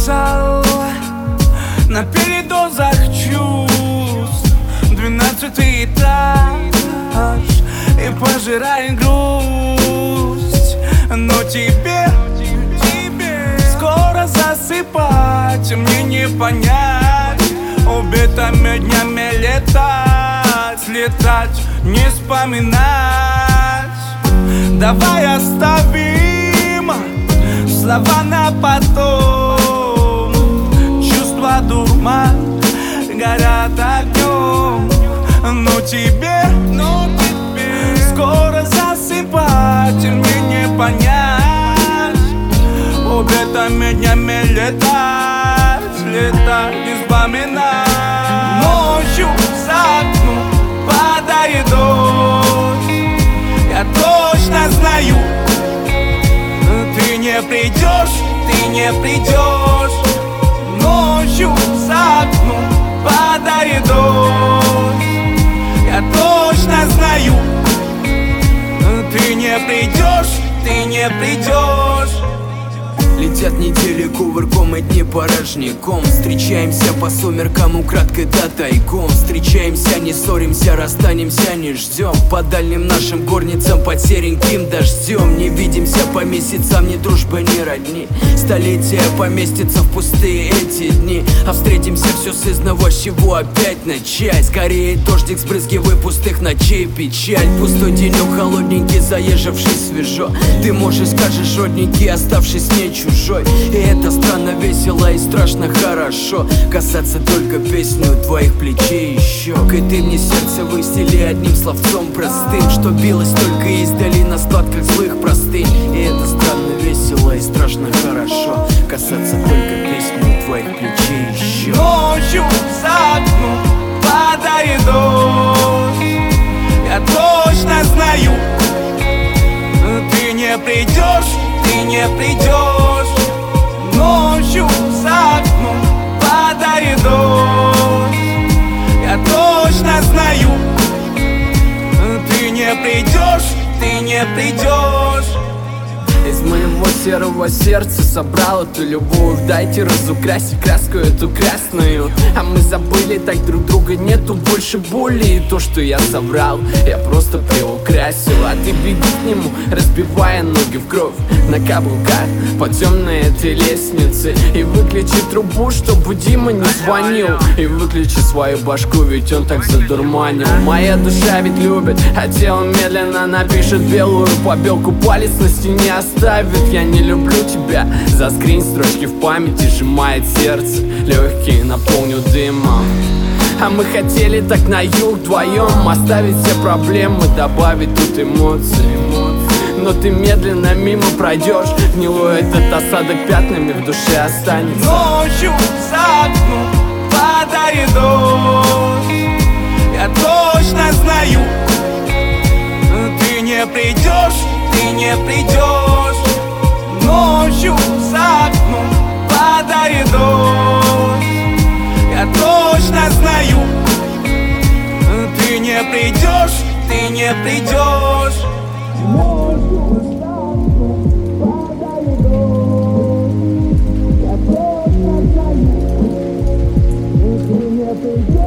написал на передозах чувств 12-й этаж и пожирает грусть. Но тебе скоро засыпать, мне не понять. Убитыми днями летать, не вспоминать. Давай оставим слова на потом. Чувства дурман горят огнем. Но тебе скоро засыпать, мне не понять. Убитыми днями летать, не вспоминать. Ночью за окном падает дождь, я точно знаю, ты не придешь. Ночью за окном падает дождь, я точно знаю, ты не придешь. Летят недели кувырком и дни порожняком. Встречаемся по сумеркам украдкой да тайком. Встречаемся, не ссоримся, расстанемся, не ждем. По дальним нашим горницам под сереньким дождем. Не видимся по месяцам, ни дружбы, ни родни. Столетия поместятся в пустые эти дни. А встретимся все с изного, с чего опять начать. Скорее дождик, сбрызгивай пустых ночей печаль. Пустой денек, холодненький, заезжавший свежо. Ты можешь, скажешь, родненький, оставшись не чужой. И это странно, весело и страшно хорошо. Касаться только песню твоих плечей и щек. И ты мне сердце выстели одним словцом простым, что билось только издали на складках злых простынь. И это странно, весело и страшно хорошо. Касаться только песню твоих плечей и щек. Ночью за окном падает дождь, я точно знаю, ты не придешь. Ночью за окном падает дождь, я точно знаю, ты не придешь. Из моего серого сердца собрал эту любовь. Дайте разукрасить краску эту красную. А мы забыли, так друг друга нету больше боли. И то, что я соврал, я просто приукрасил. А ты беги к нему, разбивая ноги в кровь на каблуках по темной этой лестнице. И выключи трубу, чтобы Дима не звонил. И выключи свою башку, ведь он так задурманил. Моя душа ведь любит, а тело медленно напишет белую побелку. Палец на стене оставит. Я не люблю тебя. Заскринь строчки в памяти, сжимает сердце. Легкие наполню дымом. А мы хотели так на юг вдвоем оставить все проблемы, добавить тут эмоции. Но ты медленно мимо пройдешь. Гнилой этот осадок пятнами в душе останется. Ночью за окном падает дождь, я точно знаю, ты не придешь. Ночью за окном падает дождь, я точно знаю, ты не придешь. Ночью за окном падает дождь, я точно знаю, ты не придешь.